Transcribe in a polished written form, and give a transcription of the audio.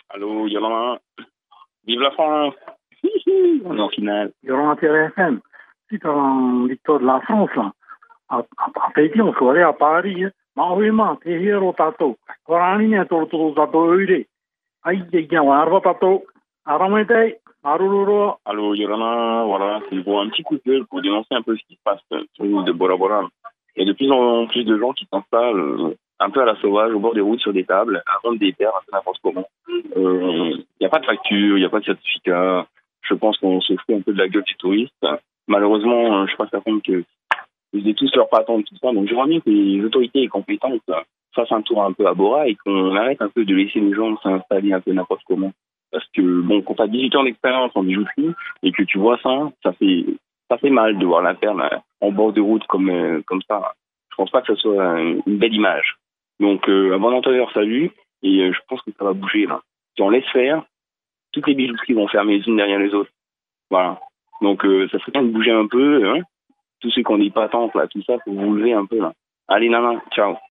Allô, Yolanda. Vive la France. On est en finale. Yolanda TRFM. Si tu as une victoire de la France, là, à Pékin, on serait à Paris, Mahouima, Tehiro Tato, Korani, Torto Tato, Ure. Aïe, on a Tato, Aramete, Aruluro. Allô, Yolanda. Voilà, c'est pour un petit coup de gueule pour dénoncer un peu ce qui se passe sur l'île de Bora Bora. Il y a de plus en plus de gens qui s'installent un peu à la sauvage, au bord des routes, sur des tables, à vendre des terres, un peu n'importe comment. Il n'y a pas de facture, il n'y a pas de certificat. Je pense qu'on se fout un peu de la gueule des touristes. Malheureusement, je passe à compte que ils aient tous leur patente, tout ça. Donc, j'aimerais bien que les autorités compétentes fassent un tour un peu à Bora et qu'on arrête un peu de laisser les gens s'installer un peu n'importe comment. Parce que, bon, quand tu as 18 ans d'expérience en bijouterie et que tu vois ça, ça fait mal de voir la perle en bord de route comme ça. Je pense pas que ça soit une belle image. Donc, un bon entendeur, salut. Et je pense que ça va bouger, là. Si on laisse faire, toutes les bijouteries vont fermer les unes derrière les autres. Voilà. Donc, ça serait bien de bouger un peu, hein. Tous ceux qui ont des patentes, là, tout ça, pour vous lever un peu, là. Allez, nana, ciao.